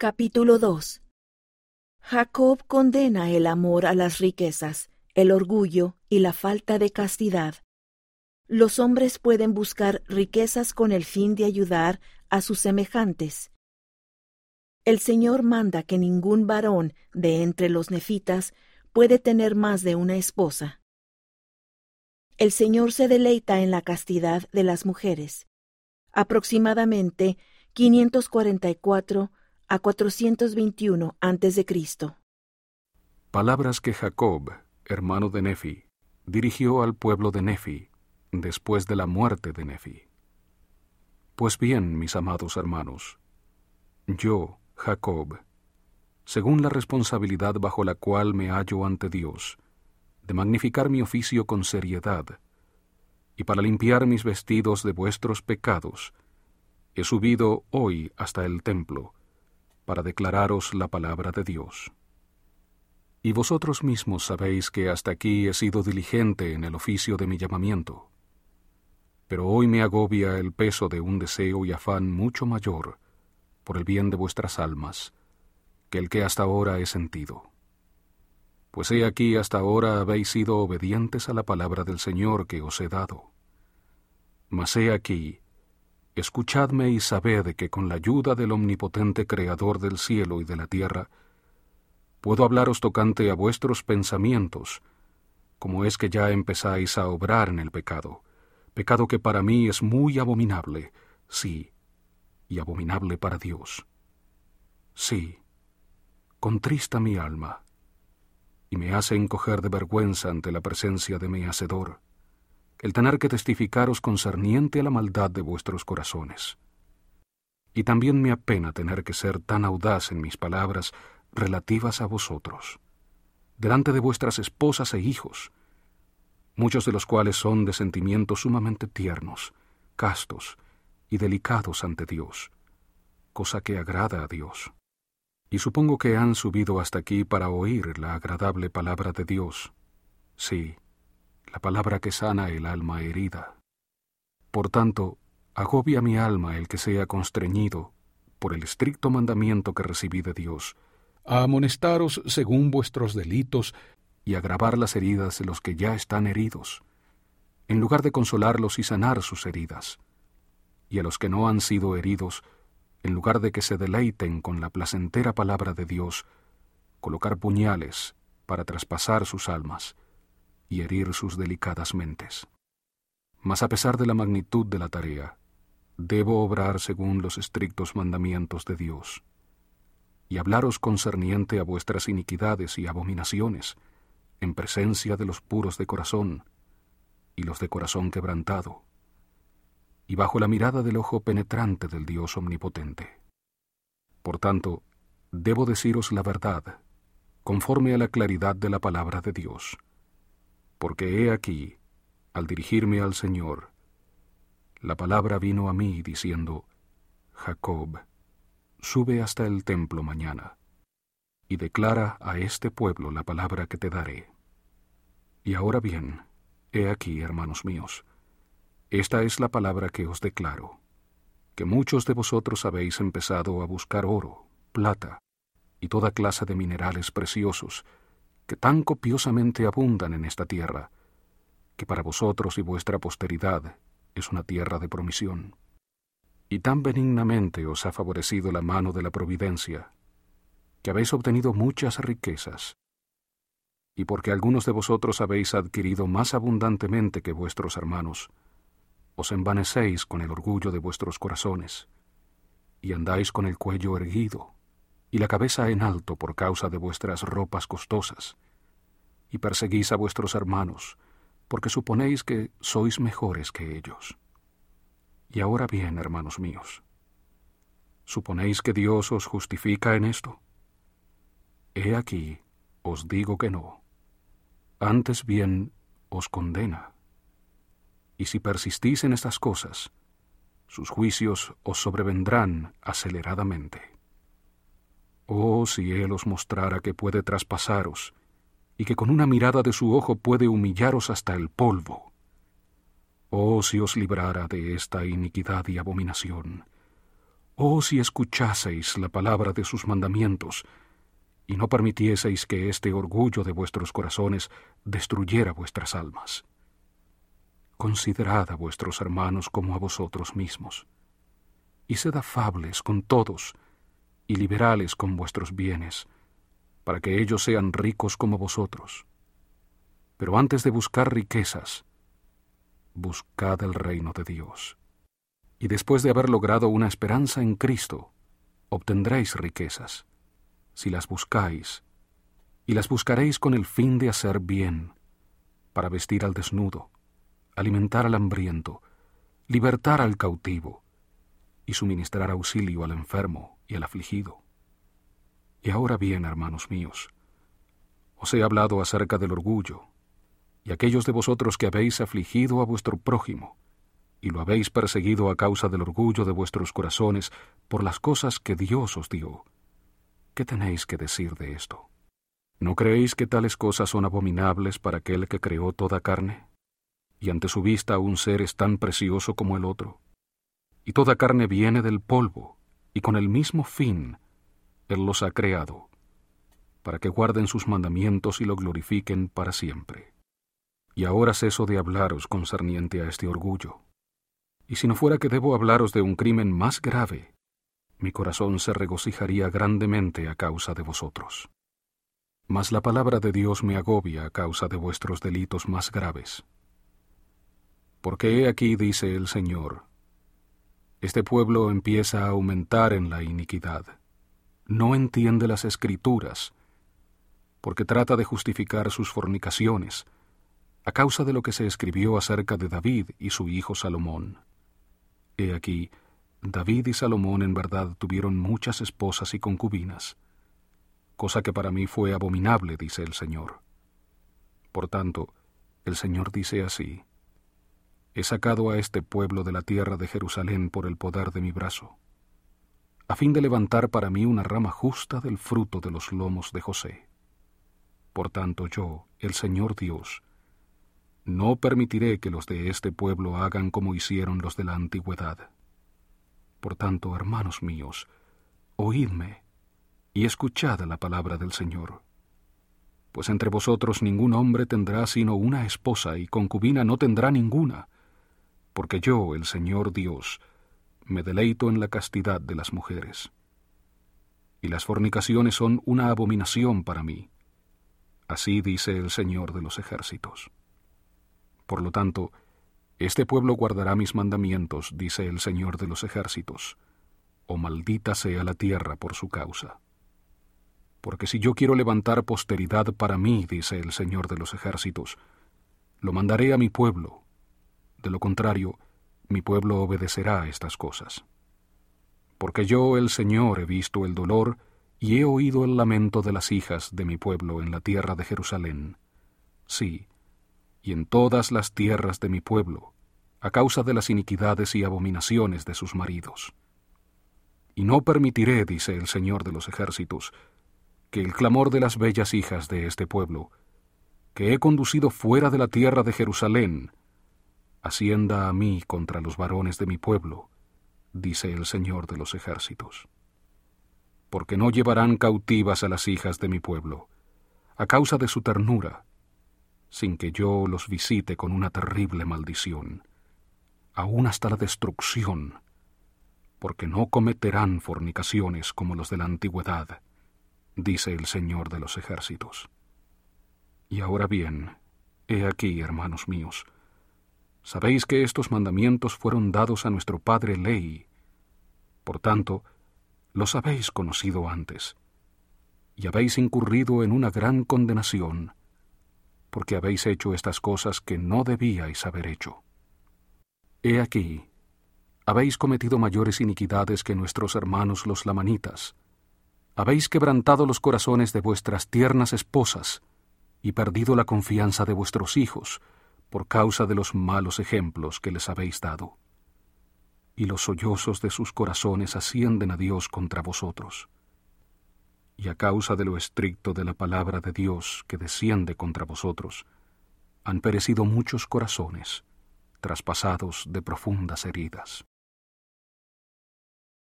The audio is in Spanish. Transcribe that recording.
Capítulo 2. Jacob condena el amor a las riquezas, el orgullo y la falta de castidad. Los hombres pueden buscar riquezas con el fin de ayudar a sus semejantes. El Señor manda que ningún varón de entre los nefitas puede tener más de una esposa. El Señor se deleita en la castidad de las mujeres. Aproximadamente 544 a 421 a.C. Palabras que Jacob, hermano de Nefi, dirigió al pueblo de Nefi, después de la muerte de Nefi. Pues bien, mis amados hermanos, yo, Jacob, según la responsabilidad bajo la cual me hallo ante Dios, de magnificar mi oficio con seriedad, y para limpiar mis vestidos de vuestros pecados, he subido hoy hasta el templo, para declararos la palabra de Dios. Y vosotros mismos sabéis que hasta aquí he sido diligente en el oficio de mi llamamiento. Pero hoy me agobia el peso de un deseo y afán mucho mayor, por el bien de vuestras almas, que el que hasta ahora he sentido. Pues he aquí hasta ahora habéis sido obedientes a la palabra del Señor que os he dado. Mas he aquí, escuchadme y sabed que con la ayuda del omnipotente Creador del cielo y de la tierra, puedo hablaros tocante a vuestros pensamientos, como es que ya empezáis a obrar en el pecado, pecado que para mí es muy abominable, sí, y abominable para Dios. Sí, contrista mi alma, y me hace encoger de vergüenza ante la presencia de mi Hacedor, el tener que testificaros concerniente a la maldad de vuestros corazones. Y también me apena tener que ser tan audaz en mis palabras relativas a vosotros, delante de vuestras esposas e hijos, muchos de los cuales son de sentimientos sumamente tiernos, castos y delicados ante Dios, cosa que agrada a Dios. Y supongo que han subido hasta aquí para oír la agradable palabra de Dios, sí, la palabra que sana el alma herida. Por tanto, agobia mi alma el que sea constreñido, por el estricto mandamiento que recibí de Dios, a amonestaros según vuestros delitos y agravar las heridas de los que ya están heridos, en lugar de consolarlos y sanar sus heridas, y a los que no han sido heridos, en lugar de que se deleiten con la placentera palabra de Dios, colocar puñales para traspasar sus almas y herir sus delicadas mentes. Mas a pesar de la magnitud de la tarea, debo obrar según los estrictos mandamientos de Dios, y hablaros concerniente a vuestras iniquidades y abominaciones, en presencia de los puros de corazón, y los de corazón quebrantado, y bajo la mirada del ojo penetrante del Dios omnipotente. Por tanto, debo deciros la verdad, conforme a la claridad de la palabra de Dios, porque he aquí, al dirigirme al Señor, la palabra vino a mí diciendo: Jacob, sube hasta el templo mañana, y declara a este pueblo la palabra que te daré. Y ahora bien, he aquí, hermanos míos, esta es la palabra que os declaro, que muchos de vosotros habéis empezado a buscar oro, plata, y toda clase de minerales preciosos, que tan copiosamente abundan en esta tierra, que para vosotros y vuestra posteridad es una tierra de promisión. Y tan benignamente os ha favorecido la mano de la providencia, que habéis obtenido muchas riquezas, y porque algunos de vosotros habéis adquirido más abundantemente que vuestros hermanos, os envanecéis con el orgullo de vuestros corazones, y andáis con el cuello erguido, y la cabeza en alto por causa de vuestras ropas costosas, y perseguís a vuestros hermanos, porque suponéis que sois mejores que ellos. Y ahora bien, hermanos míos, ¿suponéis que Dios os justifica en esto? He aquí, os digo que no. Antes bien, os condena. Y si persistís en estas cosas, sus juicios os sobrevendrán aceleradamente. Oh, si Él os mostrara que puede traspasaros, y que con una mirada de su ojo puede humillaros hasta el polvo. Oh, si os librara de esta iniquidad y abominación. Oh, si escuchaseis la palabra de sus mandamientos, y no permitieseis que este orgullo de vuestros corazones destruyera vuestras almas. Considerad a vuestros hermanos como a vosotros mismos, y sed afables con todos, y liberales con vuestros bienes, para que ellos sean ricos como vosotros. Pero antes de buscar riquezas, buscad el reino de Dios. Y después de haber logrado una esperanza en Cristo, obtendréis riquezas, si las buscáis, y las buscaréis con el fin de hacer bien, para vestir al desnudo, alimentar al hambriento, libertar al cautivo, y suministrar auxilio al enfermo y al afligido. Y ahora bien, hermanos míos, os he hablado acerca del orgullo, y aquellos de vosotros que habéis afligido a vuestro prójimo, y lo habéis perseguido a causa del orgullo de vuestros corazones por las cosas que Dios os dio. ¿Qué tenéis que decir de esto? ¿No creéis que tales cosas son abominables para aquel que creó toda carne? Y ante su vista un ser es tan precioso como el otro. Y toda carne viene del polvo, y con el mismo fin Él los ha creado, para que guarden sus mandamientos y lo glorifiquen para siempre. Y ahora ceso de hablaros concerniente a este orgullo. Y si no fuera que debo hablaros de un crimen más grave, mi corazón se regocijaría grandemente a causa de vosotros. Mas la palabra de Dios me agobia a causa de vuestros delitos más graves. Porque he aquí, dice el Señor, este pueblo empieza a aumentar en la iniquidad. No entiende las Escrituras, porque trata de justificar sus fornicaciones, a causa de lo que se escribió acerca de David y su hijo Salomón. He aquí, David y Salomón en verdad tuvieron muchas esposas y concubinas, cosa que para mí fue abominable, dice el Señor. Por tanto, el Señor dice así: he sacado a este pueblo de la tierra de Jerusalén por el poder de mi brazo, a fin de levantar para mí una rama justa del fruto de los lomos de José. Por tanto yo, el Señor Dios, no permitiré que los de este pueblo hagan como hicieron los de la antigüedad. Por tanto, hermanos míos, oídme y escuchad la palabra del Señor. Pues entre vosotros ningún hombre tendrá sino una esposa, y concubina no tendrá ninguna, porque yo, el Señor Dios, me deleito en la castidad de las mujeres. Y las fornicaciones son una abominación para mí. Así dice el Señor de los ejércitos. Por lo tanto, este pueblo guardará mis mandamientos, dice el Señor de los ejércitos, o maldita sea la tierra por su causa. Porque si yo quiero levantar posteridad para mí, dice el Señor de los ejércitos, lo mandaré a mi pueblo. De lo contrario, mi pueblo obedecerá a estas cosas. Porque yo, el Señor, he visto el dolor y he oído el lamento de las hijas de mi pueblo en la tierra de Jerusalén. Sí, y en todas las tierras de mi pueblo, a causa de las iniquidades y abominaciones de sus maridos. Y no permitiré, dice el Señor de los ejércitos, que el clamor de las bellas hijas de este pueblo, que he conducido fuera de la tierra de Jerusalén, ascienda a mí contra los varones de mi pueblo, dice el Señor de los ejércitos. Porque no llevarán cautivas a las hijas de mi pueblo, a causa de su ternura, sin que yo los visite con una terrible maldición, aún hasta la destrucción, porque no cometerán fornicaciones como los de la antigüedad, dice el Señor de los ejércitos. Y ahora bien, he aquí, hermanos míos, sabéis que estos mandamientos fueron dados a nuestro padre Lehi. Por tanto, los habéis conocido antes, y habéis incurrido en una gran condenación, porque habéis hecho estas cosas que no debíais haber hecho. He aquí, habéis cometido mayores iniquidades que nuestros hermanos los lamanitas. Habéis quebrantado los corazones de vuestras tiernas esposas, y perdido la confianza de vuestros hijos, por causa de los malos ejemplos que les habéis dado. Y los sollozos de sus corazones ascienden a Dios contra vosotros. Y a causa de lo estricto de la palabra de Dios que desciende contra vosotros, han perecido muchos corazones, traspasados de profundas heridas.